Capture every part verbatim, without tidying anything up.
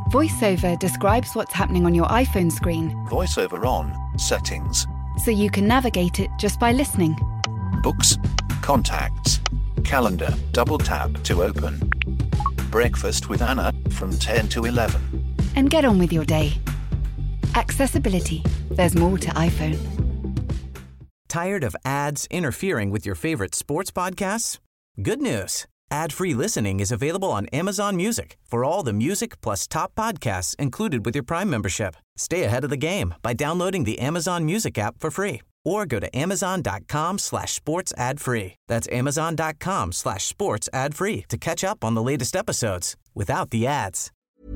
VoiceOver describes what's happening on your iPhone screen. VoiceOver on, settings. So you can navigate it just by listening. Books, contacts, calendar, double tap to open. Breakfast with Anna from ten to eleven. And get on with your day. Accessibility. There's more to iPhone. Tired of ads interfering with your favorite sports podcasts? Good news. Ad-free listening is available on Amazon Music for all the music plus top podcasts included with your Prime membership. Stay ahead of the game by downloading the Amazon Music app for free or go to amazon.com slash sports ad free. That's amazon.com slash sports ad free to catch up on the latest episodes without the ads.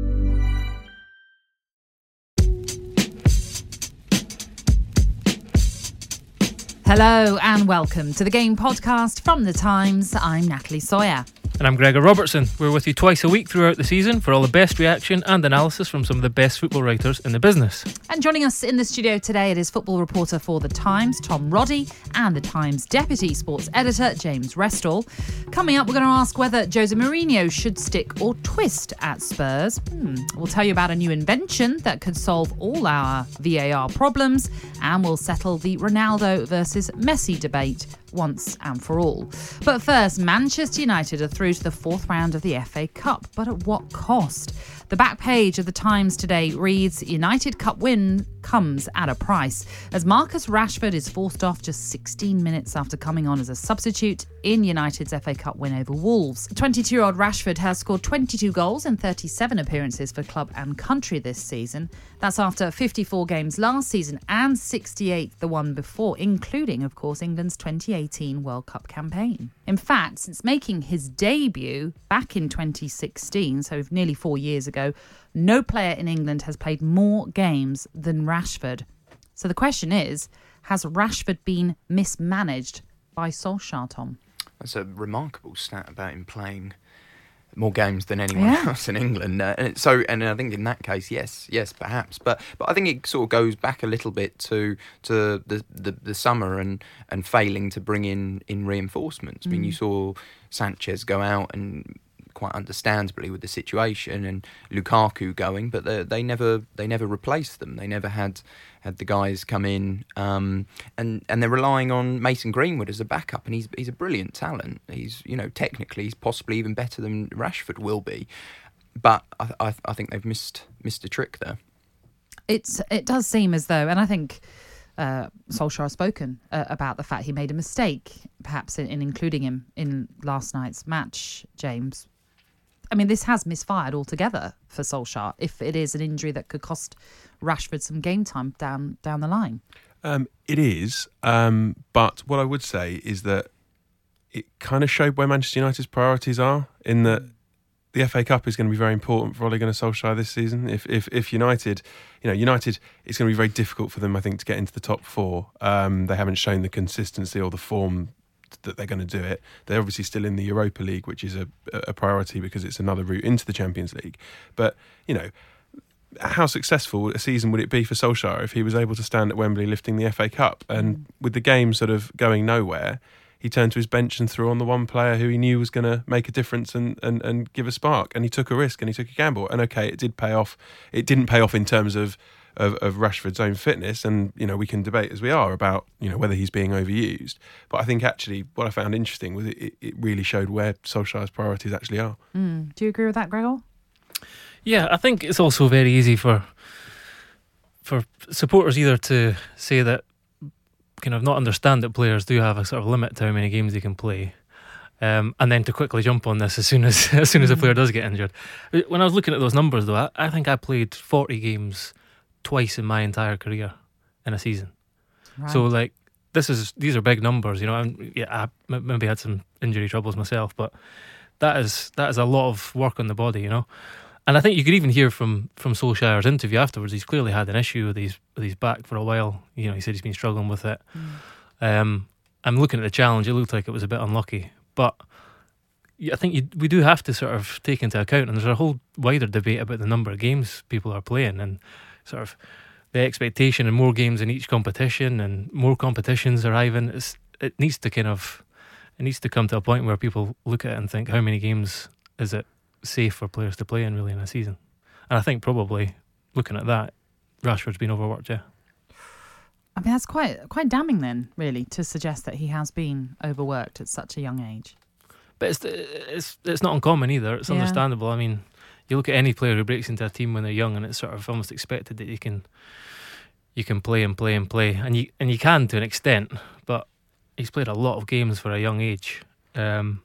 Hello and welcome to the Game Podcast from The Times. I'm Natalie Sawyer. And I'm Gregor Robertson. We're with you twice a week throughout the season for all the best reaction and analysis from some of the best football writers in the business. And joining us in the studio today, it is football reporter for The Times, Tom Roddy, and The Times deputy sports editor, James Restall. Coming up, we're going to ask whether Jose Mourinho should stick or twist at Spurs. Hmm. We'll tell you about a new invention that could solve all our V A R problems, and we'll settle the Ronaldo versus Messi debate once and for all. But first, Manchester United are through to the fourth round of the F A Cup, but at what cost? The back page of The Times today reads, United Cup win comes at a price, as Marcus Rashford is forced off just sixteen minutes after coming on as a substitute in United's F A Cup win over Wolves. twenty-two-year-old Rashford has scored twenty-two goals in thirty-seven appearances for club and country this season. That's after fifty-four games last season and sixty-eight the one before, including, of course, England's twenty eighteen World Cup campaign. In fact, since making his debut back in twenty sixteen, so nearly four years ago, no player in England has played more games than Rashford. So the question is, has Rashford been mismanaged by Solskjaer, Tom? That's a remarkable stat about him playing more games than anyone yeah. else in England. Uh, and so, and I think in that case, yes, yes, perhaps. But but I think it sort of goes back a little bit to to the the, the summer and, and failing to bring in, in reinforcements. Mm. I mean, you saw Sanchez go out and quite understandably with the situation, and Lukaku going, but they, they never they never replaced them. They never had had the guys come in, um, and and they're relying on Mason Greenwood as a backup, and he's he's a brilliant talent. He's you know technically he's possibly even better than Rashford will be, but I I, I think they've missed missed a trick there. It's it does seem as though, and I think uh, Solskjaer has spoken uh, about the fact he made a mistake, perhaps in, in including him in last night's match, James. I mean, this has misfired altogether for Solskjaer if it is an injury that could cost Rashford some game time down down the line. Um, it is, um, but what I would say is that it kind of showed where Manchester United's priorities are, in that the F A Cup is going to be very important for Ole Gunnar Solskjaer this season. If if if United, you know, United, it's going to be very difficult for them, I think, to get into the top four. Um, they haven't shown the consistency or the form that they're going to do it. They're obviously still in the Europa League, which is a, a priority because it's another route into the Champions League. But, you know, how successful a season would it be for Solskjaer if he was able to stand at Wembley lifting the F A Cup? And mm. with the game sort of going nowhere, he turned to his bench and threw on the one player who he knew was going to make a difference and, and, and give a spark. And he took a risk and he took a gamble. And okay, it did pay off. It didn't pay off in terms of Of, of Rashford's own fitness, and you know we can debate as we are about you know whether he's being overused. But I think actually what I found interesting was it, it really showed where Solskjaer's priorities actually are. Mm. Do you agree with that, Gregor? Yeah, I think it's also very easy for for supporters either to say that kind of not understand that players do have a sort of limit to how many games they can play. Um, and then to quickly jump on this as soon as as soon as a player does get injured. When I was looking at those numbers, though, I, I think I played forty games twice in my entire career in a season. Right. So like this is these are big numbers, you know. And yeah, I maybe had some injury troubles myself, but that is that is a lot of work on the body, you know. And I think you could even hear from from Solskjaer's interview afterwards. He's clearly had an issue with his with his back for a while. You know, he said he's been struggling with it. Mm. Um, I'm looking at the challenge. It looked like it was a bit unlucky, but I think you, we do have to sort of take into account. And there's a whole wider debate about the number of games people are playing and sort of the expectation and more games in each competition and more competitions arriving. It's, it needs to kind of it needs to come to a point where people look at it and think, how many games is it safe for players to play in really in a season? And I think probably looking at that, Rashford's been overworked. Yeah. I mean, that's quite quite damning then, really, to suggest that he has been overworked at such a young age. But it's it's it's not uncommon either. It's Yeah. understandable. I mean, you look at any player who breaks into a team when they're young, and it's sort of almost expected that you can you can play and play and play, and you and you can to an extent. But he's played a lot of games for a young age, um,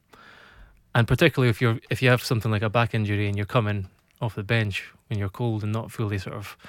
and particularly if you're if you have something like a back injury and you're coming off the bench when you're cold and not fully sort of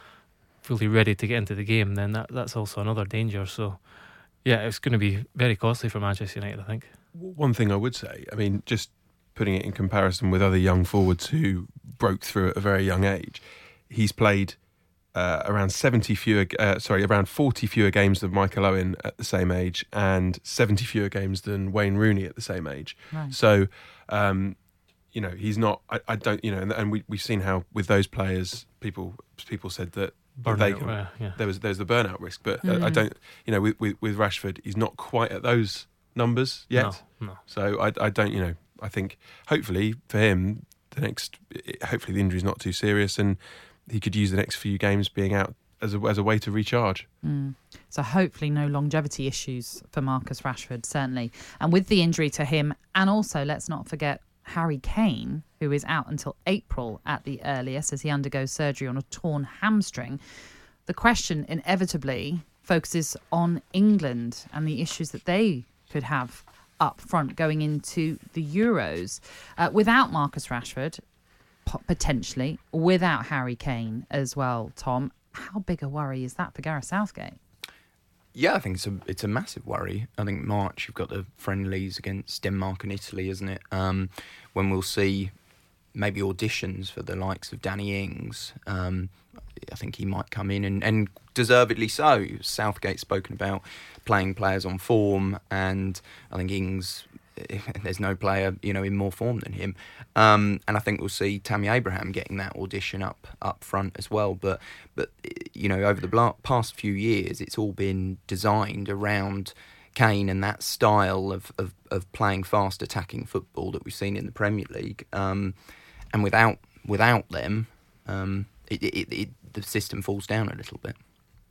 fully ready to get into the game, then that that's also another danger. So, yeah, it's going to be very costly for Manchester United, I think. One thing I would say, I mean, just putting it in comparison with other young forwards who broke through at a very young age, he's played uh, around seventy fewer, uh, sorry, around forty fewer games than Michael Owen at the same age, and seventy fewer games than Wayne Rooney at the same age. Right. So, um, you know, he's not. I, I don't. You know, and, and we we've seen how with those players, people people said that. But they Burnout, can, yeah, yeah. there was there's the burnout risk, but uh, I don't, you know, with, with with Rashford, he's not quite at those numbers yet. No, no. So I I don't, you know, I think hopefully for him, the next, hopefully the injury's not too serious, and he could use the next few games being out as a as a way to recharge. Mm. So hopefully no longevity issues for Marcus Rashford, certainly. And with the injury to him, and also let's not forget Harry Kane, who is out until April at the earliest as he undergoes surgery on a torn hamstring. The question inevitably focuses on England and the issues that they could have up front going into the Euros. Uh, without Marcus Rashford, po- potentially, without Harry Kane as well, Tom, how big a worry is that for Gareth Southgate? Yeah, I think it's a it's a massive worry. I think March you've got the friendlies against Denmark and Italy, isn't it? Um, when we'll see maybe auditions for the likes of Danny Ings. Um, I think he might come in and, and deservedly so. Southgate's spoken about playing players on form, and I think Ings, there's no player, you know, in more form than him. Um, and I think we'll see Tammy Abraham getting that audition up up front as well. But but you know, over the bla- past few years, it's all been designed around Kane and that style of of, of playing fast attacking football that we've seen in the Premier League. Um, and without without them, um, it, it, it, the system falls down a little bit.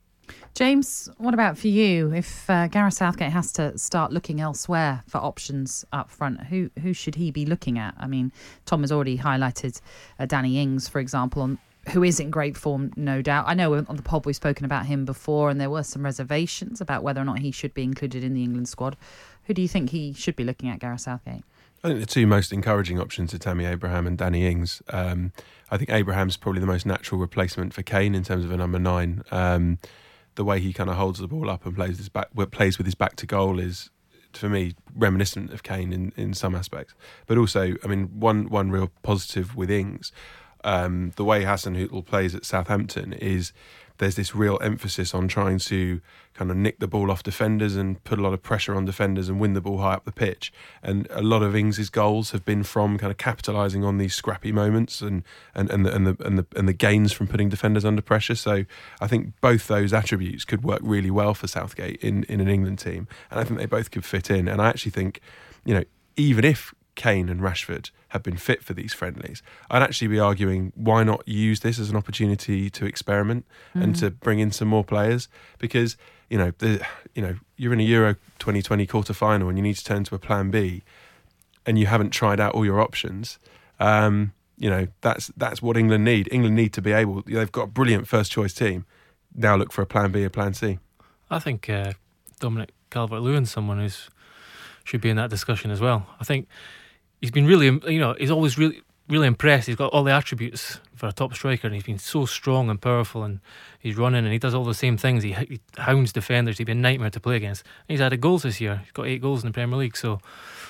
James, what about for you? If uh, Gareth Southgate has to start looking elsewhere for options up front, who who should he be looking at? I mean, Tom has already highlighted uh, Danny Ings, for example, on, who is in great form, no doubt. I know on the pod we've spoken about him before, and there were some reservations about whether or not he should be included in the England squad. Who do you think he should be looking at, Gareth Southgate? I think the two most encouraging options are Tammy Abraham and Danny Ings. Um, I think Abraham's probably the most natural replacement for Kane in terms of a number nine. Um, the way he kind of holds the ball up and plays his back, plays with his back to goal is, for me, reminiscent of Kane in, in some aspects. But also, I mean, one one real positive with Ings, um, the way Hasenhüttl plays at Southampton is there's this real emphasis on trying to kind of nick the ball off defenders and put a lot of pressure on defenders and win the ball high up the pitch. And a lot of Ings' goals have been from kind of capitalising on these scrappy moments and and, and, the, and, the, and, the, and the gains from putting defenders under pressure. So I think both those attributes could work really well for Southgate in, in an England team. And I think they both could fit in. And I actually think, you know, even if Kane and Rashford have been fit for these friendlies, I'd actually be arguing why not use this as an opportunity to experiment mm. and to bring in some more players, because you know the you know you're in a Euro twenty twenty quarter final and you need to turn to a plan B, and you haven't tried out all your options. Um, you know that's that's what England need. England need to be able. They've got a brilliant first choice team. Now look for a plan B, a plan C. I think uh, Dominic Calvert-Lewin's someone who's should be in that discussion as well. I think. He's been really, you know, he's always really, really impressed. He's got all the attributes for a top striker, and he's been so strong and powerful, and he's running, and he does all the same things. He, he hounds defenders. He'd be a nightmare to play against. And he's added goals this year. He's got eight goals in the Premier League, so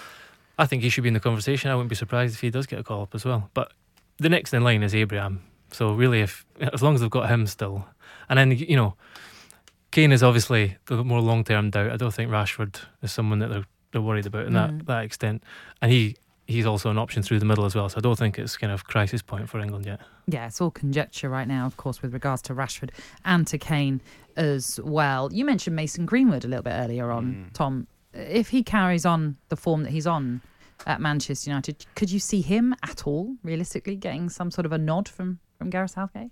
I think he should be in the conversation. I wouldn't be surprised if he does get a call up as well. But the next in line is Abraham. So really, if as long as they've got him still, and then you know, Kane is obviously the more long-term doubt. I don't think Rashford is someone that they're they're worried about in mm. that that extent, and he. He's also an option through the middle as well, so I don't think it's kind of crisis point for England yet. Yeah, it's all conjecture right now, of course, with regards to Rashford and to Kane as well. You mentioned Mason Greenwood a little bit earlier on, mm. Tom. If he carries on the form that he's on at Manchester United, could you see him at all, realistically, getting some sort of a nod from from Gareth Southgate?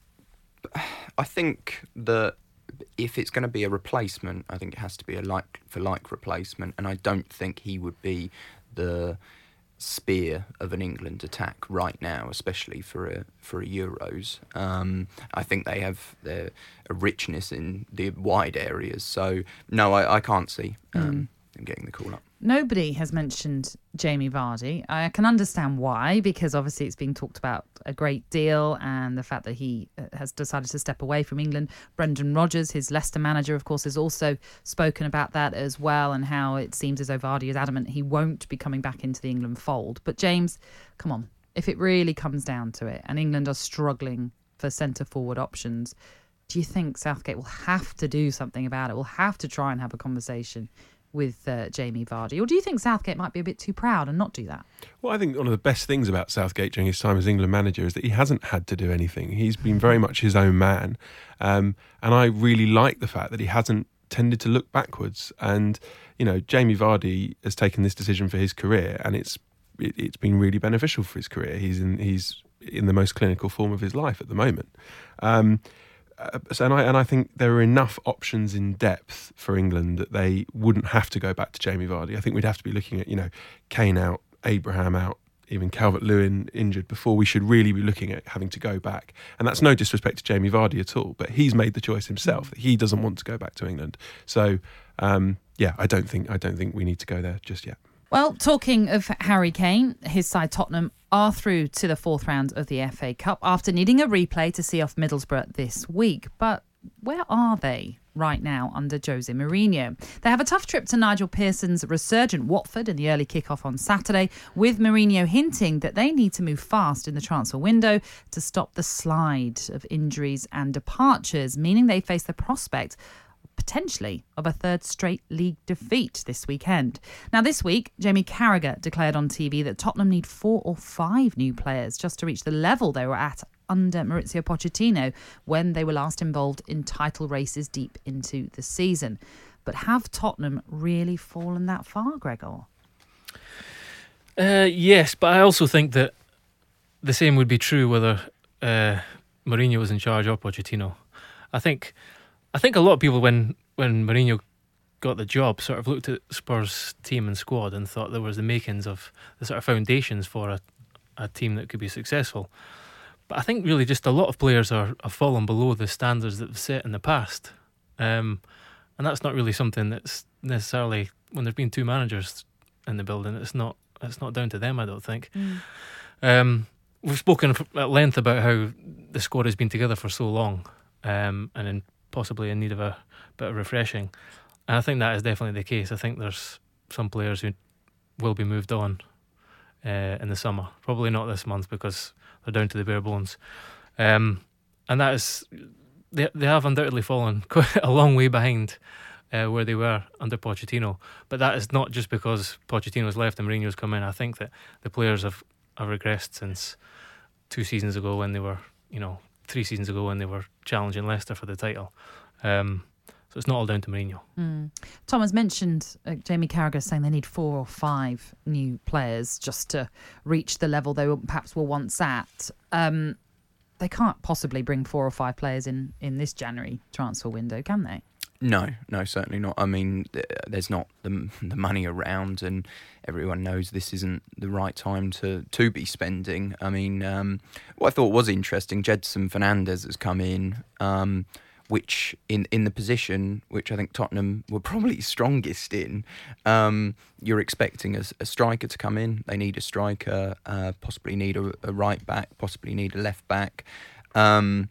I think that if it's going to be a replacement, I think it has to be a like for like replacement, and I don't think he would be the spear of an England attack right now, especially for a for a Euros. Um, I think they have their a richness in the wide areas. So no, I, I can't see um, mm. them getting the call up. Nobody has mentioned Jamie Vardy. I can understand why, because obviously it's being talked about a great deal, and the fact that he has decided to step away from England. Brendan Rodgers, his Leicester manager, of course, has also spoken about that as well, and how it seems as though Vardy is adamant he won't be coming back into the England fold. But James, come on, if it really comes down to it, and England are struggling for centre-forward options, do you think Southgate will have to do something about it? Will have to try and have a conversation with uh, Jamie Vardy? Or do you think Southgate might be a bit too proud and not do that? Well, I think one of the best things about Southgate during his time as England manager is that he hasn't had to do anything. He's been very much his own man. Um, and I really like the fact that he hasn't tended to look backwards. And, you know, Jamie Vardy has taken this decision for his career, and it's it, it's been really beneficial for his career. He's in, he's in the most clinical form of his life at the moment. Um Uh, so, and I and I think there are enough options in depth for England that they wouldn't have to go back to Jamie Vardy. I think we'd have to be looking at, you know, Kane out, Abraham out, even Calvert-Lewin injured before we should really be looking at having to go back. And that's no disrespect to Jamie Vardy at all, but he's made the choice himself that he doesn't want to go back to England. So, um, yeah, I don't think I don't think we need to go there just yet. Well, talking of Harry Kane, his side Tottenham are through to the fourth round of the F A Cup after needing a replay to see off Middlesbrough this week. But where are they right now under Jose Mourinho? They have a tough trip to Nigel Pearson's resurgent Watford in the early kick-off on Saturday, with Mourinho hinting that they need to move fast in the transfer window to stop the slide of injuries and departures, meaning they face the prospect potentially of a third straight league defeat this weekend. Now, this week, Jamie Carragher declared on T V that Tottenham need four or five new players just to reach the level they were at under Maurizio Pochettino when they were last involved in title races deep into the season. But have Tottenham really fallen that far, Gregor? Uh, yes, but I also think that the same would be true whether uh, Mourinho was in charge or Pochettino. I think I think a lot of people, when, when Mourinho got the job, sort of looked at Spurs' team and squad and thought there was the makings of the sort of foundations for a, a team that could be successful. But I think really just a lot of players are have fallen below the standards that they've set in the past. Um, and that's not really something that's necessarily, when there's been two managers in the building, it's not it's not down to them, I don't think. Mm. Um, we've spoken at length about how the squad has been together for so long, um, and in possibly in need of a bit of refreshing. And I think that is definitely the case. I think there's some players who will be moved on uh, in the summer. Probably not this month because they're down to the bare bones. Um, and that is, they, they have undoubtedly fallen quite a long way behind uh, where they were under Pochettino. But that is not just because Pochettino's left and Mourinho's come in. I think that the players have, have regressed since two seasons ago when they were, you know, three seasons ago when they were challenging Leicester for the title. Um, so it's not all down to Mourinho. Mm. Tom has mentioned uh, Jamie Carragher saying they need four or five new players just to reach the level they were, perhaps were once at. Um, they can't possibly bring four or five players in, in this January transfer window, can they? No, no, certainly not. I mean, there's not the the money around, and everyone knows this isn't the right time to, to be spending. I mean, um, what I thought was interesting, Jedson Fernandez has come in, um, which in, in the position which I think Tottenham were probably strongest in. Um, you're expecting a, a striker to come in. They need a striker, uh, possibly need a, a right back, possibly need a left back. Um,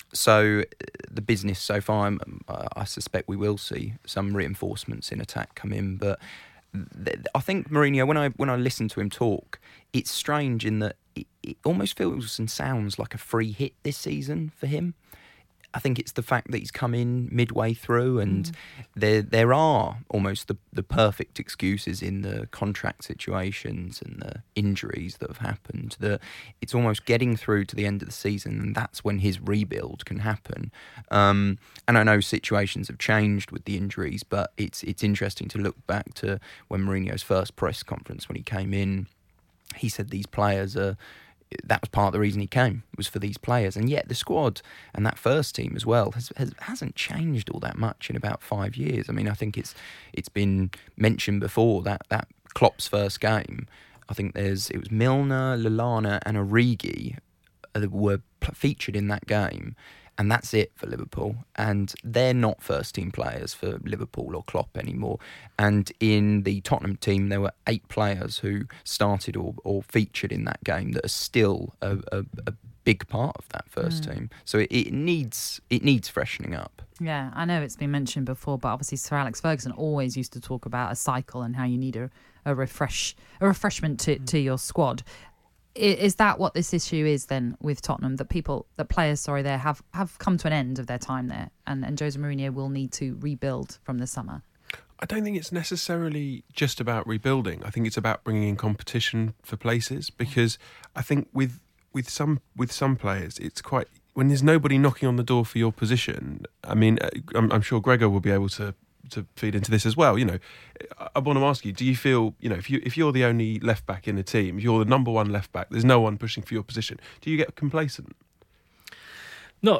So the business so far, I'm, I suspect we will see some reinforcements in attack come in. But th- I think Mourinho, when I when I listen to him talk, it's strange in that it, it almost feels and sounds like a free hit this season for him. I think it's the fact that he's come in midway through, and mm. there there are almost the, the perfect excuses in the contract situations and the injuries that have happened, that it's almost getting through to the end of the season, and that's when his rebuild can happen. Um, and I know situations have changed with the injuries, but it's it's interesting to look back to when Mourinho's first press conference when he came in. He said these players are that was part of the reason he came, was for these players. And yet the squad and that first team as well has, has hasn't changed all that much in about five years. I mean, I think it's it's been mentioned before that that Klopp's first game. I think there's it was Milner, Lallana, and Origi that were featured in that game. And that's it for Liverpool. And they're not first-team players for Liverpool or Klopp anymore. And in the Tottenham team, there were eight players who started or, or featured in that game that are still a, a, a big part of that first mm. team. So it, it needs it needs freshening up. Yeah, I know it's been mentioned before, but obviously Sir Alex Ferguson always used to talk about a cycle and how you need a, a refresh a refreshment to, to your squad. Is that what this issue is then with Tottenham? That people, that players, sorry, there have, have come to an end of their time there, and, and Jose Mourinho will need to rebuild from the summer? I don't think it's necessarily just about rebuilding. I think it's about bringing in competition for places, because I think with with some with some players, it's quite, when there's nobody knocking on the door for your position. I mean, I'm, I'm sure Gregor will be able to. to feed into this as well. You know, I want to ask you, do you feel, you know, if you if you're the only left back in the team, if you're the number one left back, there's no one pushing for your position, do you get complacent? No,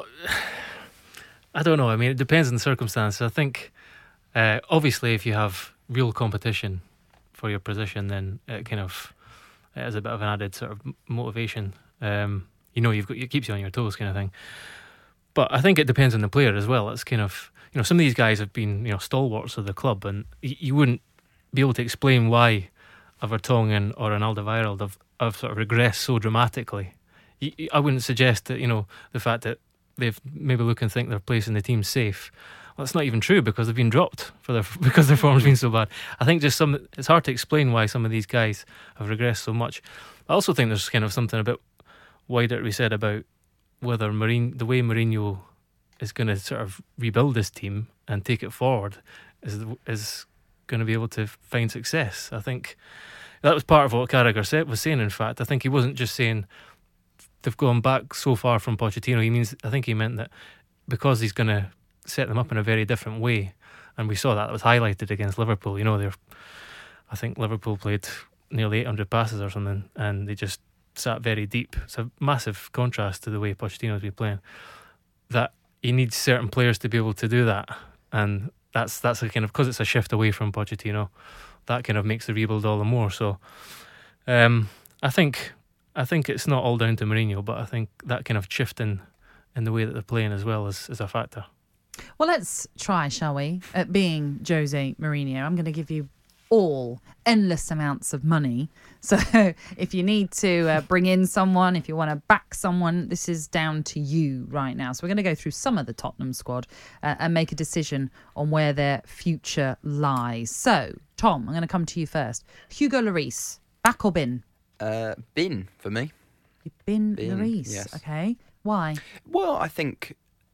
I don't know. I mean, it depends on the circumstances. I think uh, obviously if you have real competition for your position, then it kind of it has a bit of an added sort of motivation. Um, you know, you've got, it keeps you on your toes, kind of thing. But I think it depends on the player as well. It's kind of, you know, some of these guys have been, you know, stalwarts of the club, and y- you wouldn't be able to explain why a Vertonghen or an Alderweireld have, have sort of regressed so dramatically. Y- y- I wouldn't suggest that, you know, the fact that they've maybe look and think their place in the team's safe. Well, that's not even true, because they've been dropped for their because their form's been so bad. I think just some it's hard to explain why some of these guys have regressed so much. I also think there's kind of something a bit wider to be said about whether Mourinho, the way Mourinho is going to sort of rebuild this team and take it forward is is going to be able to find success. I think that was part of what Carragher said, was saying. In fact, I think he wasn't just saying they've gone back so far from Pochettino. He means I think he meant that because he's going to set them up in a very different way, and we saw that, that was highlighted against Liverpool. You know, they're I think Liverpool played nearly eight hundred passes or something, and they just sat very deep. It's a massive contrast to the way Pochettino's been playing. That he needs certain players to be able to do that, and that's that's a kind of, because it's a shift away from Pochettino, that kind of makes the rebuild all the more. So um, I think I think it's not all down to Mourinho, but I think that kind of shift in, in the way that they're playing as well is, is a factor. Well, let's try, shall we, at being Jose Mourinho. I'm going to give you all endless amounts of money. So if you need to uh, bring in someone, if you want to back someone, this is down to you right now. So we're going to go through some of the Tottenham squad uh, and make a decision on where their future lies. So, Tom, I'm going to come to you first. Hugo Lloris, back or bin? Uh, bin for me. Bin, Bin, Lloris. yes. Okay. Why? Well, I think,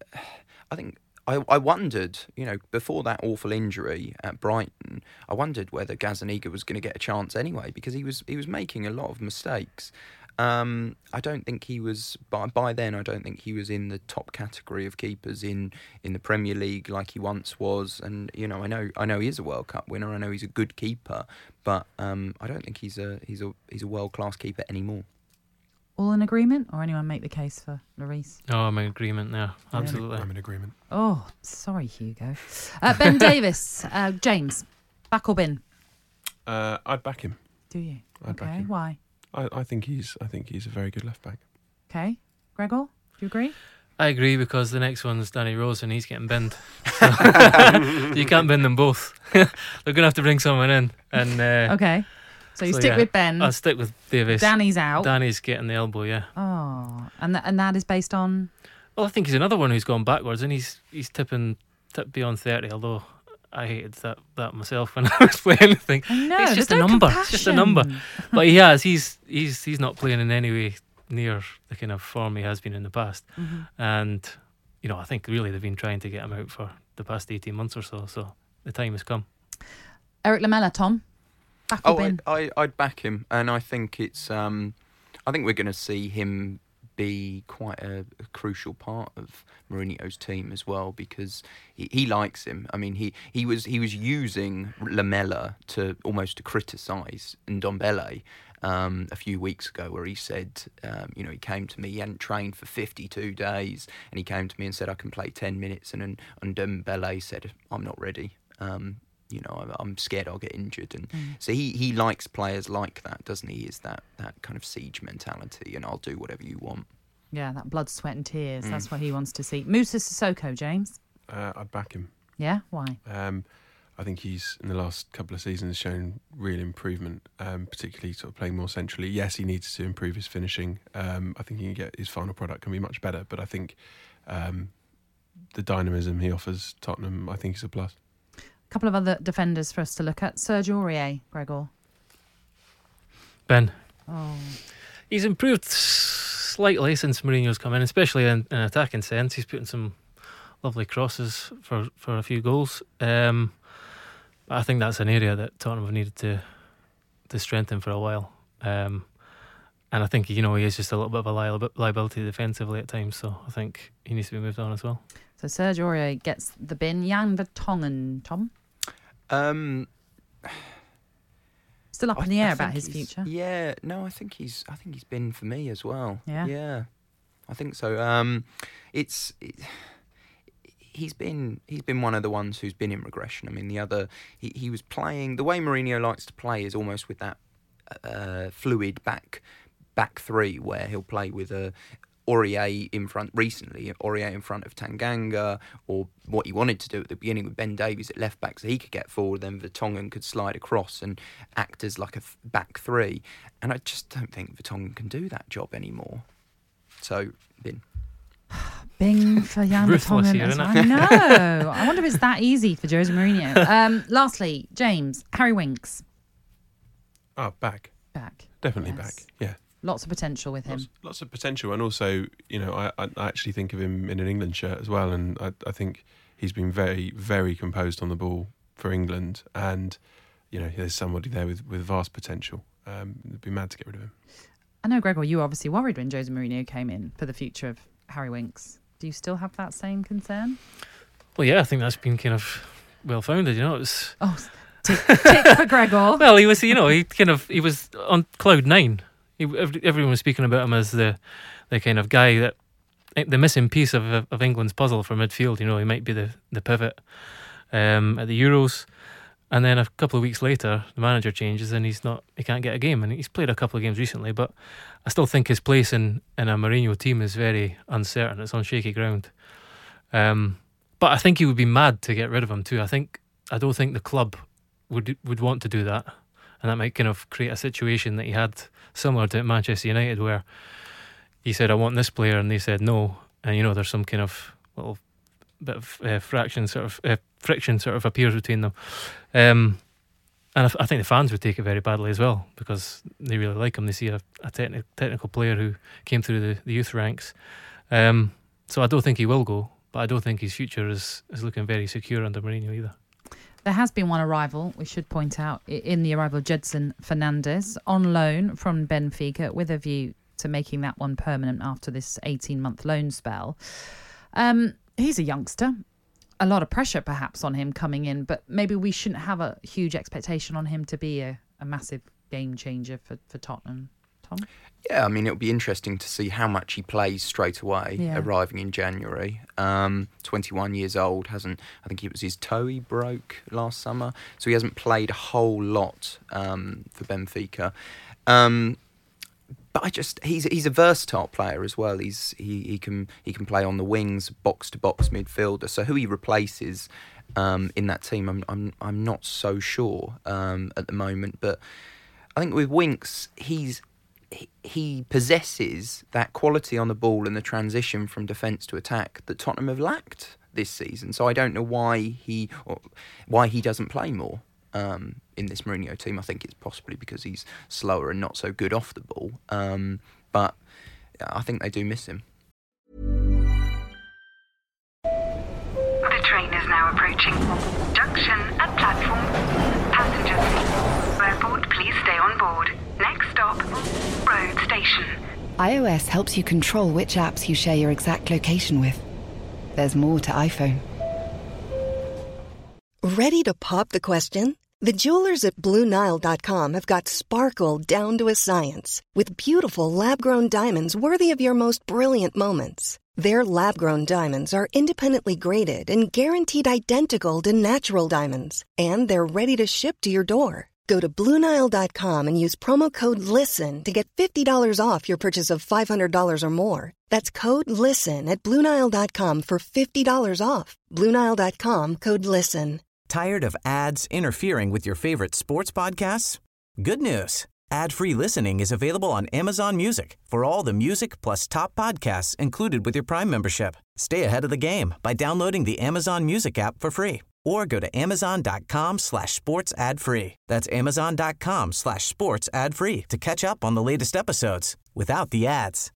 I think. I, I wondered, you know, before that awful injury at Brighton, I wondered whether Gazzaniga was going to get a chance anyway, because he was he was making a lot of mistakes. Um, I don't think he was, by, by then, I don't think he was in the top category of keepers in, in the Premier League like he once was. And, you know, I know I know he is a World Cup winner, I know he's a good keeper, but um, I don't think he's a he's a he's a world-class keeper anymore. All in agreement, or anyone make the case for Lloris? No, I'm in agreement there. Absolutely. I'm in agreement. Oh, sorry, Hugo. Uh, Ben Davis, uh, James, back or bin? Uh, I'd back him. Do you? I'd okay, back him. Why? I, I think he's I think he's a very good left back. Okay, Gregor, do you agree? I agree, because the next one's Danny Rose and he's getting binned. So you can't bin them both. They're going to have to bring someone in. And uh, okay. So you so stick yeah, with Ben. I'll stick with Davis. Danny's out. Danny's getting the elbow, yeah. Oh, and th- and that is based on. Well, I think he's another one who's gone backwards, and he's he's tipping tip beyond thirty. Although I hated that, that myself when I was playing the thing. I know, it's just a no number. compassion. It's just a number. But he has. He's he's he's not playing in any way near the kind of form he has been in the past. Mm-hmm. And you know, I think really they've been trying to get him out for the past eighteen months or so. So the time has come. Eric Lamela, Tom. Back or Oh, bin? I, I, I'd back him, and I think it's. Um, I think we're going to see him be quite a, a crucial part of Mourinho's team as well, because he, he likes him. I mean, he, he was he was using Lamela to almost to criticise Ndombele, um, a few weeks ago where he said, um, you know, he came to me, he hadn't trained for fifty-two days, and he came to me and said, I can play ten minutes, and then and Dembele said, I'm not ready. Um, you know, I'm scared I'll get injured. And mm. so he, he likes players like that, doesn't he? Is that, that kind of siege mentality, and I'll do whatever you want. Yeah, that blood, sweat and tears. Mm. That's what he wants to see. Moussa Sissoko, James? Uh, I'd back him. Yeah? Why? Um, I think he's, in the last couple of seasons, shown real improvement, um, particularly sort of playing more centrally. Yes, he needs to improve his finishing. Um, I think he can get his final product can be much better, but I think um, the dynamism he offers Tottenham, I think is a plus. A couple of other defenders for us to look at. Serge Aurier, Gregor. Ben. Oh. He's improved slightly since Mourinho's come in, especially in an attacking sense. He's putting some lovely crosses for, for a few goals. Um, but I think that's an area that Tottenham have needed to to strengthen for a while. Um, and I think, you know, he is just a little bit of a li- liability defensively at times, so I think he needs to be moved on as well. So Serge Aurier gets the bin. Jan Vertonghen, Tom? Um, Still up I, in the air I about his he's- future. Yeah, no, I think he's. I think he's been for me as well. Yeah? yeah, I think so. Um, it's. It, He's been he's been one of the ones who's been in regression. I mean, the other he, he was playing the way Mourinho likes to play is almost with that uh, fluid back back three where he'll play with a Aurier in front recently, Aurier in front of Tanganga, or what he wanted to do at the beginning with Ben Davies at left back, so he could get forward, then Vertonghen could slide across and act as like a th- back three. And I just don't think Vertonghen can do that job anymore. So, bin. Bing for Jan Ruthless Vertonghen here, as isn't well. it? I know. I wonder if it's that easy for Jose Mourinho. Um, lastly, James, Harry Winks. Oh, back. Back. Definitely Yes. back. Yeah. Lots of potential with him. Lots, lots of potential, and also, you know, I, I I actually think of him in an England shirt as well, and I, I think he's been very, very composed on the ball for England, and you know, there's somebody there with, with vast potential. Um, it'd be mad to get rid of him. I know, Gregor, you were obviously worried when Jose Mourinho came in for the future of Harry Winks. Do you still have that same concern? Well, yeah, I think that's been kind of well founded. You know, it's Oh, tick, tick for Gregor. well, he was, you know, he kind of he was on cloud nine. He, everyone was speaking about him as the the kind of guy that the missing piece of of England's puzzle for midfield. You know, he might be the the pivot um, at the Euros. And then a couple of weeks later, the manager changes and he's not. He can't get a game, and he's played a couple of games recently. But I still think his place in, in a Mourinho team is very uncertain. It's on shaky ground. Um, but I think he would be mad to get rid of him too. I think I don't think the club would would want to do that, and that might kind of create a situation that he had similar to Manchester United, where he said, "I want this player," and they said no, and you know, there's some kind of little bit of uh, fraction sort of uh, friction sort of appears between them. Um, and I, I think the fans would take it very badly as well, because they really like him. They see a, a techni- technical player who came through the, the youth ranks. Um, so I don't think he will go, but I don't think his future is, is looking very secure under Mourinho either. There has been one arrival, we should point out, in the arrival of Jedson Fernandez on loan from Benfica with a view to making that one permanent after this eighteen-month loan spell. Um, he's a youngster. A lot of pressure perhaps on him coming in, but maybe we shouldn't have a huge expectation on him to be a, a massive game changer for, for Tottenham. Tom? Yeah, I mean, it'll be interesting to see how much he plays straight away, Yeah. arriving in January. Um, twenty-one years old, hasn't, I think it was his toe he broke last summer, so he hasn't played a whole lot um, for Benfica. Um, But I just he's he's a versatile player as well. He's he, he can he can play on the wings, box to box midfielder. So who he replaces um, in that team, I'm I'm I'm not so sure um, at the moment. But I think with Winks, he's he, he possesses that quality on the ball and the transition from defence to attack that Tottenham have lacked this season. So I don't know why he or why he doesn't play more. Um, in this Mourinho team. I think it's possibly because he's slower and not so good off the ball. Um, but I think they do miss him. The train is now approaching. Junction at platform. Passengers, airport, please stay on board. Next stop, road station. iOS helps you control which apps you share your exact location with. There's more to iPhone. Ready to pop the question? The jewelers at Blue Nile dot com have got sparkle down to a science with beautiful lab-grown diamonds worthy of your most brilliant moments. Their lab-grown diamonds are independently graded and guaranteed identical to natural diamonds, and they're ready to ship to your door. Go to Blue Nile dot com and use promo code LISTEN to get fifty dollars off your purchase of five hundred dollars or more. That's code LISTEN at Blue Nile dot com for fifty dollars off. Blue Nile dot com, code LISTEN. Tired of ads interfering with your favorite sports podcasts? Good news. Ad-free listening is available on Amazon Music for all the music plus top podcasts included with your Prime membership. Stay ahead of the game by downloading the Amazon Music app for free or go to amazon.com slash sports ad free. That's amazon.com slash sports ad free to catch up on the latest episodes without the ads.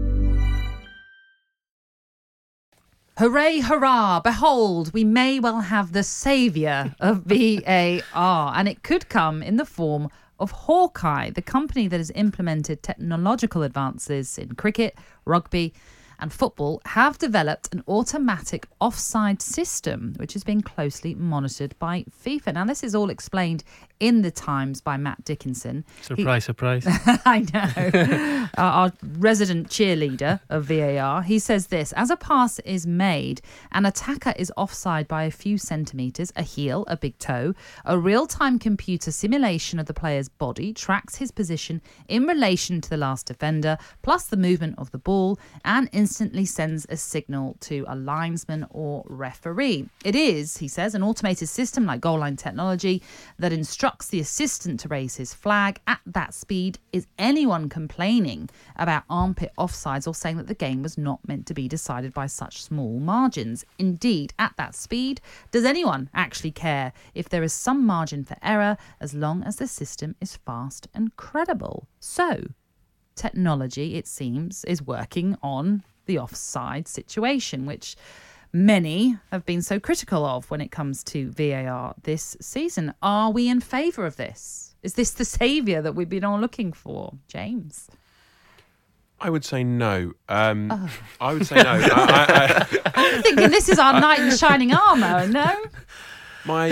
Hooray, hurrah, behold, we may well have the saviour of V A R, and it could come in the form of Hawkeye, the company that has implemented technological advances in cricket, rugby and football, have developed an automatic offside system, which is being closely monitored by FIFA. Now, this is all explained in the Times by Matt Dickinson. Surprise, he, surprise. I know. our, our resident cheerleader of V A R. He says this: as a pass is made, an attacker is offside by a few centimetres, a heel, a big toe, a real-time computer simulation of the player's body tracks his position in relation to the last defender, plus the movement of the ball, and instantly sends a signal to a linesman or referee. It is, he says, an automated system like goal line technology that instructs the assistant to raise his flag at that speed. Is anyone complaining about armpit offsides or saying that the game was not meant to be decided by such small margins? Indeed, at that speed, does anyone actually care if there is some margin for error as long as the system is fast and credible? So, technology, it seems, is working on the offside situation, which many have been so critical of when it comes to V A R this season. Are we in favour of this? Is this the saviour that we've been all looking for, James? I would say no. Um, oh. I would say no. I, I, I, I'm thinking this is our knight in shining armour, no? My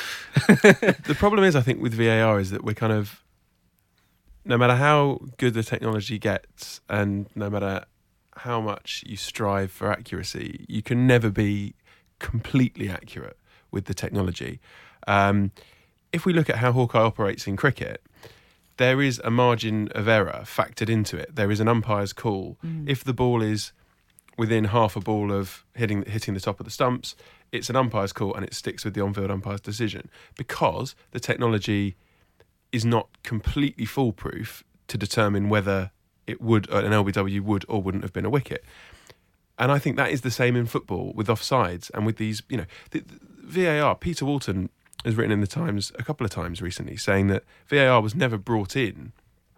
the problem is, I think, with V A R is that we're kind of, no matter how good the technology gets and no matter how much you strive for accuracy, you can never be completely accurate with the technology. Um, if we look at how Hawkeye operates in cricket, there is a margin of error factored into it. There is an umpire's call. Mm. If the ball is within half a ball of hitting hitting the top of the stumps, it's an umpire's call and it sticks with the on-field umpire's decision, because the technology is not completely foolproof to determine whether it would, an L B W would or wouldn't have been a wicket. And I think that is the same in football with offsides and with these, you know, the, the V A R. Peter Walton has written in the Times a couple of times recently saying that V A R was never brought in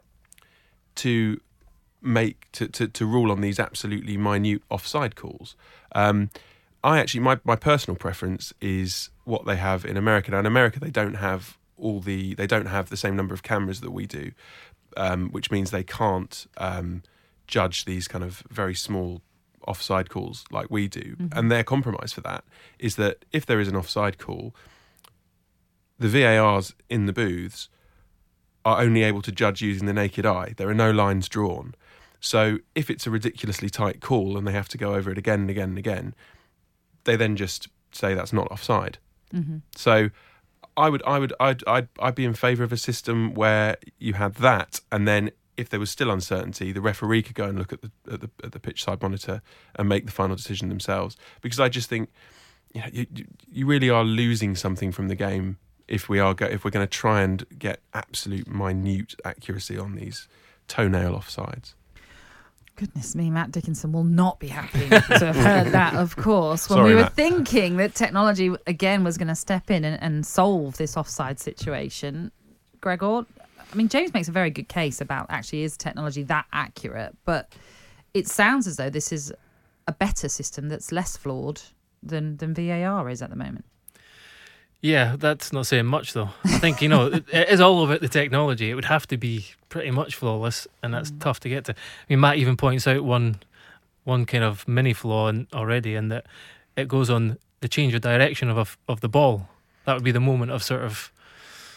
to make, to, to, to rule on these absolutely minute offside calls. Um, I actually, my, my personal preference is what they have in America. Now, in America, they don't have all the, they don't have the same number of cameras that we do. Um, which means they can't um, judge these kind of very small offside calls like we do. Mm-hmm. And their compromise for that is that if there is an offside call, the V A Rs in the booths are only able to judge using the naked eye. There are no lines drawn. So if it's a ridiculously tight call and they have to go over it again and again and again, they then just say that's not offside. Mm-hmm. So I would, I would, I'd, I'd, I'd be in favour of a system where you had that, and then if there was still uncertainty, the referee could go and look at the at the, at the pitch side monitor and make the final decision themselves. Because I just think, you know, you, you really are losing something from the game if we are go, if we're going to try and get absolute minute accuracy on these toenail offsides. Goodness me, Matt Dickinson will not be happy to have heard that, of course. When Sorry, we were Matt. thinking that technology, again, was going to step in and, and solve this offside situation, Gregor, I mean, James makes a very good case about actually is technology that accurate, but it sounds as though this is a better system that's less flawed than, than V A R is at the moment. Yeah, that's not saying much, though. I think, you know, it, it is all about the technology. It would have to be pretty much flawless, and that's mm. tough to get to. I mean, Matt even points out one one kind of mini flaw in, already, in that it goes on the change of direction of a, of the ball. That would be the moment of sort of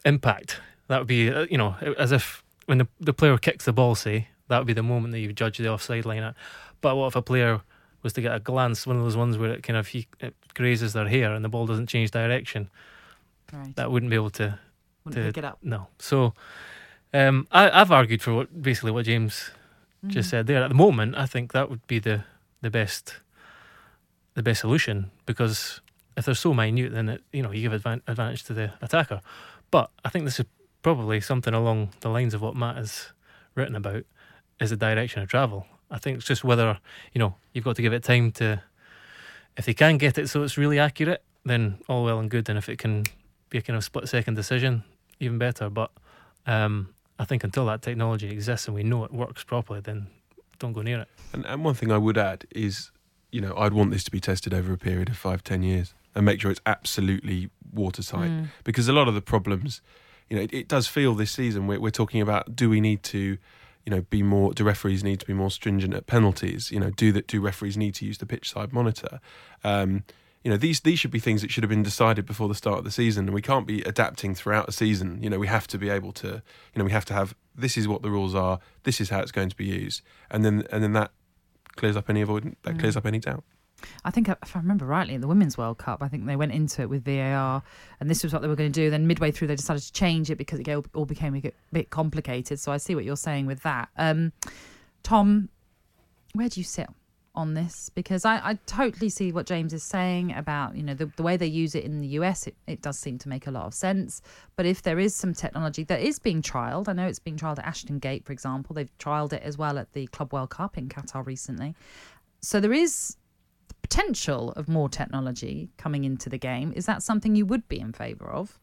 impact. That would be, uh, you know, as if when the, the player kicks the ball, say, that would be the moment that you judge the offside line at. But what if a player was to get a glance, one of those ones where it kind of he, it grazes their hair and the ball doesn't change direction? Right. That wouldn't be able to, Wouldn't to pick it up. No. So um, I, I've argued for what, basically what James Mm. just said there. At the moment, I think that would be the the best the best solution, because if they're so minute, then it, you know, you give advan- advantage to the attacker. But I think this is probably something along the lines of what Matt has written about, is the direction of travel. I think it's just whether, you know, you've got to give it time to, if they can get it so it's really accurate, then all well and good. And if it can be a kind of split second decision, even better. But um, I think until that technology exists and we know it works properly, then don't go near it. And, and one thing I would add is, you know, I'd want this to be tested over a period of five, ten years and make sure it's absolutely watertight. Mm. Because a lot of the problems, you know, it, it does feel this season we're, we're talking about, do we need to, you know, be more, do referees need to be more stringent at penalties? You know, do that? Do referees need to use the pitch side monitor? Um, you know, these these should be things that should have been decided before the start of the season, and we can't be adapting throughout the season. You know, we have to be able to, you know, we have to have, this is what the rules are, this is how it's going to be used, and then and then that clears up any avoidance, that Mm. clears up any doubt. I think, if I remember rightly, in the Women's World Cup, I think they went into it with V A R and this was what they were going to do. Then midway through, they decided to change it because it all became a bit complicated. So I see what you're saying with that. Um, Tom, where do you sit on this? Because I, I totally see what James is saying about, you know, the, the way they use it in the U S, it, it does seem to make a lot of sense. But if there is some technology that is being trialled, I know it's being trialled at Ashton Gate, for example. They've trialled it as well at the Club World Cup in Qatar recently. So there is potential of more technology coming into the game. Is that something you would be in favour of?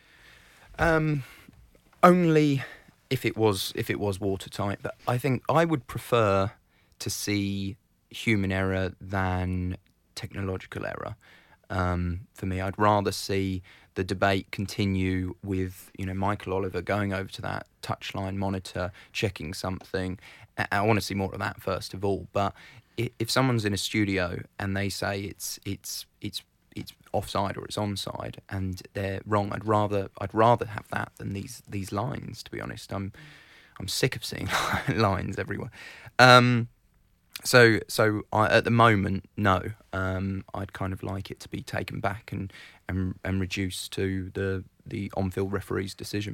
Um, only if it was if it was watertight. But I think I would prefer to see human error than technological error. Um, for me, I'd rather see the debate continue with, you know, Michael Oliver going over to that touchline monitor, checking something. I, I want to see more of that first of all. But if someone's in a studio and they say it's it's it's it's offside or it's onside and they're wrong, I'd rather I'd rather have that than these these lines. To be honest, I'm I'm sick of seeing lines everywhere. Um, so so I, at the moment, no. Um, I'd kind of like it to be taken back and and, and reduced to the the on-field referee's decision.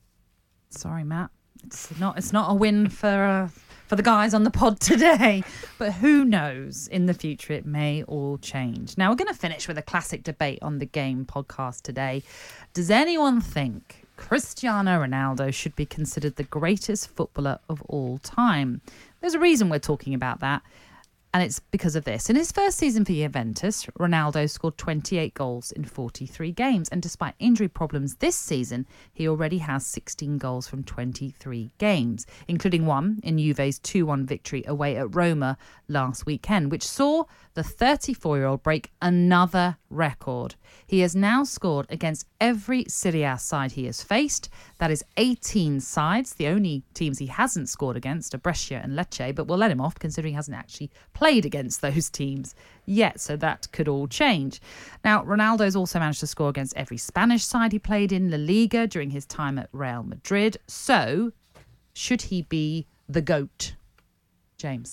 Sorry, Matt. It's not. It's not a win for uh, for the guys on the pod today. But who knows? In the future, it may all change. Now we're going to finish with a classic debate on the Game podcast today. Does anyone think Cristiano Ronaldo should be considered the greatest footballer of all time? There's a reason we're talking about that. And it's because of this. In his first season for Juventus, Ronaldo scored twenty-eight goals in forty-three games. And despite injury problems this season, he already has sixteen goals from twenty-three games, including one in Juve's two one victory away at Roma last weekend, which saw the thirty-four-year-old break another record. He has now scored against every Serie A side he has faced. That is eighteen sides. The only teams he hasn't scored against are Brescia and Lecce, but we'll let him off considering he hasn't actually played against those teams yet, so that could all change. Now, Ronaldo's also managed to score against every Spanish side he played in La Liga during his time at Real Madrid. So, should he be the GOAT? James?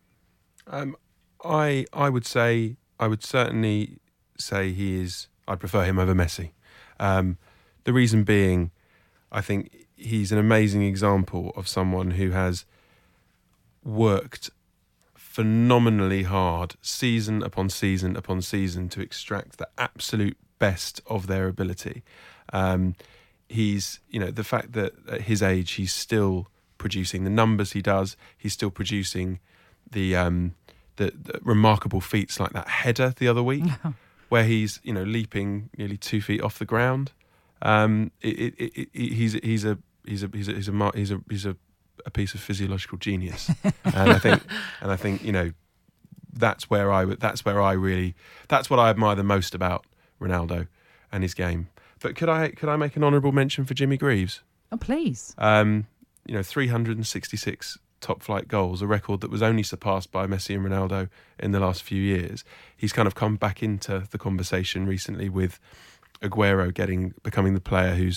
Um, I I would say I would certainly say he is. I'd prefer him over Messi. Um, the reason being, I think he's an amazing example of someone who has worked phenomenally hard, season upon season upon season, to extract the absolute best of their ability. Um, he's, you know, the fact that at his age he's still producing the numbers he does. He's still producing the um, the, the remarkable feats like that header the other week, where he's, you know, leaping nearly two feet off the ground. Um, it, it, it, it, he's he's a he's a he's a he's a he's a he's a, a piece of physiological genius, and I think and I think you know that's where I would that's where I really that's what I admire the most about Ronaldo and his game. But could I could I make an honourable mention for Jimmy Greaves? Oh, please. Um, you know, three hundred sixty-six top flight goals, a record that was only surpassed by Messi and Ronaldo in the last few years. He's kind of come back into the conversation recently with Aguero getting becoming the player who's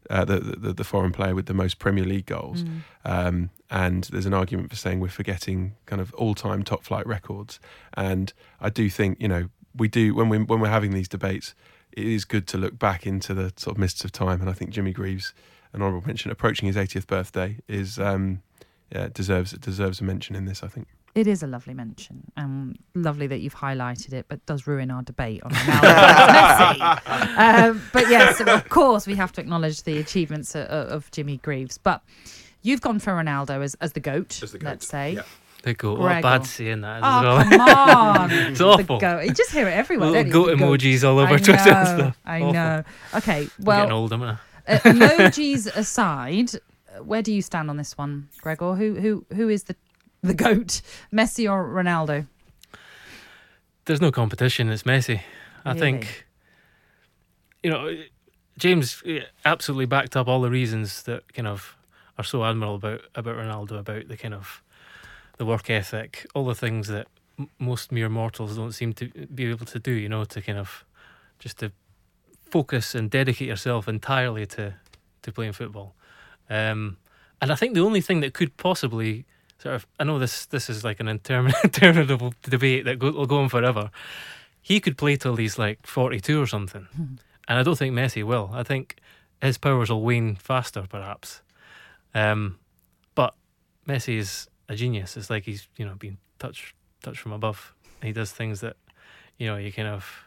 uh, the, the the foreign player with the most Premier League goals. Mm. Um, and there's an argument for saying we're forgetting kind of all-time top-flight records. And I do think, you know, we do when we when we're having these debates, it is good to look back into the sort of mists of time. And I think Jimmy Greaves, an honourable mention, approaching his eightieth birthday, is um, yeah deserves deserves a mention in this, I think. It is a lovely mention. Um, lovely that you've highlighted it, but does ruin our debate on Ronaldo versus Messi. Um, but yes, of course, we have to acknowledge the achievements of, of Jimmy Greaves. But you've gone for Ronaldo as, as the GOAT, As the GOAT, let's say. yeah. The goat. Gregor. What bad saying that as Oh, well. come on. It's awful. The GOAT. You just hear it everywhere, Little don't goat you? The GOAT. emojis all over I Twitter know, and stuff. I Awful. know. Okay, I'm well, getting old, am I? uh, emojis aside, where do you stand on this one, Gregor? Who who who is the the GOAT, Messi or Ronaldo? There's no competition. It's Messi. I Really? think, you know, James absolutely backed up all the reasons that kind of are so admirable about, about Ronaldo, about the kind of the work ethic, all the things that m- most mere mortals don't seem to be able to do, you know, to kind of just to focus and dedicate yourself entirely to, to playing football. Um, and I think the only thing that could possibly sort of, I know this this is like an intermin- interminable debate that go, will go on forever. He could play till he's like forty-two or something. And I don't think Messi will. I think his powers will wane faster, perhaps. Um, but Messi is a genius. It's like he's, you know, been touched touched from above. He does things that, you know, you kind of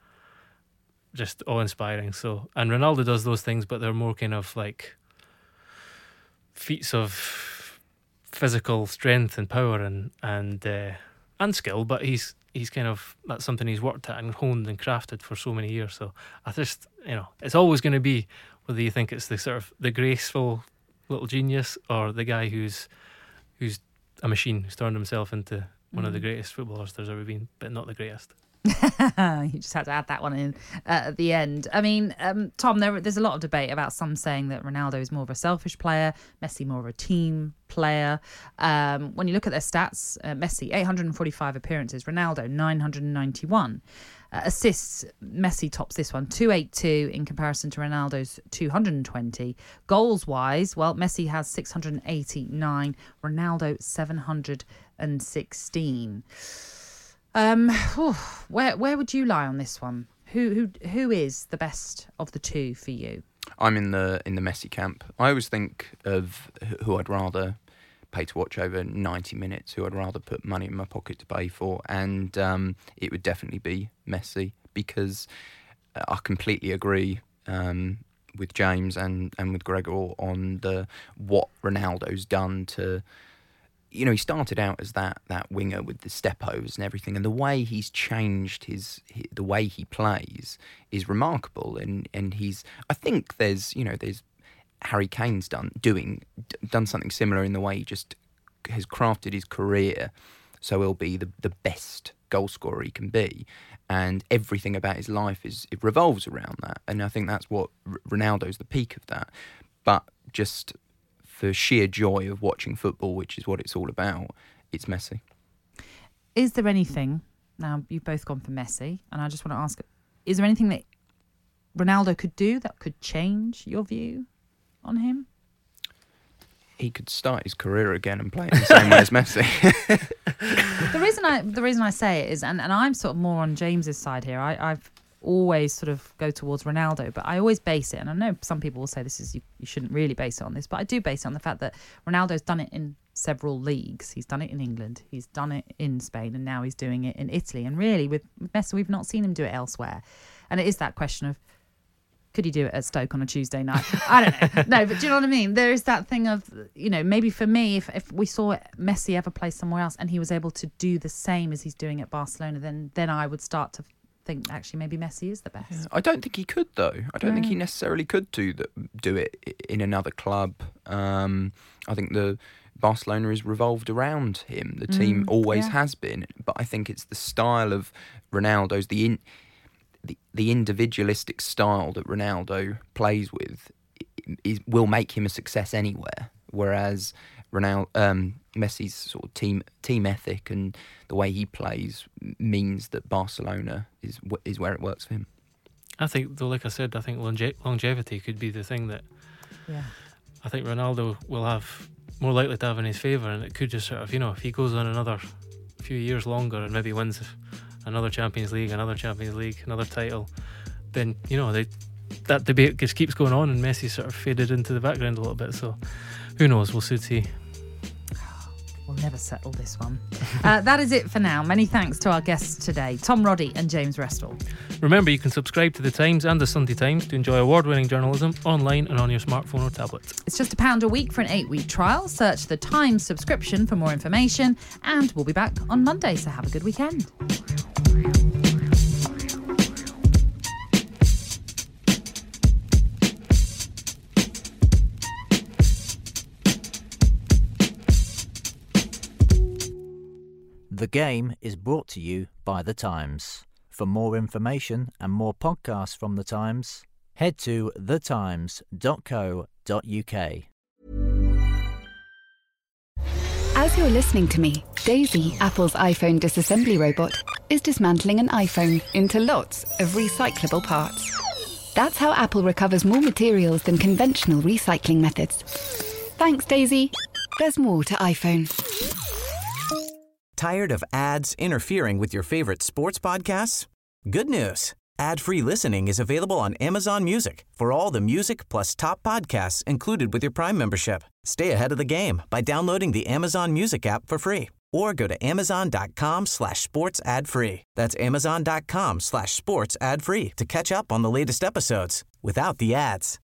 just awe-inspiring. So, and Ronaldo does those things, but they're more kind of like feats of physical strength and power and and uh, and skill. But he's he's kind of, that's something he's worked at and honed and crafted for so many years. So I just, you know, it's always going to be whether you think it's the sort of the graceful little genius or the guy who's who's a machine, who's turned himself into one of the greatest footballers there's ever been, but not the greatest. You just had to add that one in uh, at the end. I mean, um, Tom, there, there's a lot of debate about some saying that Ronaldo is more of a selfish player, Messi more of a team player. Um, when you look at their stats, uh, Messi, eight hundred forty-five appearances, Ronaldo, nine hundred ninety-one. Uh, assists, Messi tops this one, two eighty-two in comparison to Ronaldo's two hundred twenty. Goals-wise, well, Messi has six hundred eighty-nine, Ronaldo seven hundred sixteen. Um, whew, where where would you lie on this one? Who who who is the best of the two for you? I'm in the in the Messi camp. I always think of who I'd rather pay to watch over ninety minutes, who I'd rather put money in my pocket to pay for, and um, it would definitely be Messi, because I completely agree um, with James and, and with Gregor on the what Ronaldo's done to. You know, he started out as that that winger with the step-overs and everything, and the way he's changed his, his the way he plays is remarkable. And, and he's, I think there's, you know, there's Harry Kane's done doing done something similar in the way he just has crafted his career so he'll be the the best goal scorer he can be, and everything about his life is it revolves around that. And I think that's what R- Ronaldo's the peak of that. But just for sheer joy of watching football, which is what it's all about, it's Messi. Is there anything, now you've both gone for Messi, and I just want to ask, is there anything that Ronaldo could do that could change your view on him? He could start his career again and play in the same way as Messi. The reason I the reason I say it is, and, and I'm sort of more on James's side here, I, I've always sort of go towards Ronaldo, but I always base it, and I know some people will say this is you, you shouldn't really base it on this, but I do base it on the fact that Ronaldo's done it in several leagues. He's done it in England, he's done it in Spain, and now he's doing it in Italy. And really with Messi, we've not seen him do it elsewhere. And it is that question of, could he do it at Stoke on a Tuesday night? I don't know. No, but do you know what I mean? There is that thing of, you know, maybe for me, if, if we saw Messi ever play somewhere else and he was able to do the same as he's doing at Barcelona, then then I would start to think actually maybe Messi is the best. Yeah, I don't think he could, though. I don't No. think he necessarily could do that, do it in another club. Um, I think the Barcelona is revolved around him. The team Mm, always yeah. has been, but I think it's the style of Ronaldo's the in, the the individualistic style that Ronaldo plays with is, will make him a success anywhere. Whereas Ronaldo, um, Messi's sort of team team ethic and the way he plays means that Barcelona is is where it works for him. I think, though, like I said, I think longe- longevity could be the thing that Yeah. I think Ronaldo will have more likely to have in his favour, and it could just sort of, you know, if he goes on another few years longer and maybe wins another Champions League, another Champions League, another title, then, you know, they, that debate just keeps going on, and Messi sort of faded into the background a little bit. So who knows? We'll soon see. We'll never settle this one. uh, that is it for now. Many thanks to our guests today, Tom Roddy and James Restall. Remember, you can subscribe to The Times and The Sunday Times to enjoy award-winning journalism online and on your smartphone or tablet. It's just a pound a week for an eight-week trial. Search The Times subscription for more information, and we'll be back on Monday, so have a good weekend. The Game is brought to you by The Times. For more information and more podcasts from The Times, head to the times dot co dot uk. As you're listening to me, Daisy, Apple's iPhone disassembly robot, is dismantling an iPhone into lots of recyclable parts. That's how Apple recovers more materials than conventional recycling methods. Thanks, Daisy. There's more to iPhone. Tired of ads interfering with your favorite sports podcasts? Good news. Ad-free listening is available on Amazon Music for all the music plus top podcasts included with your Prime membership. Stay ahead of the game by downloading the Amazon Music app for free or go to amazon.com slash sports ad free. That's amazon.com slash sports ad free to catch up on the latest episodes without the ads.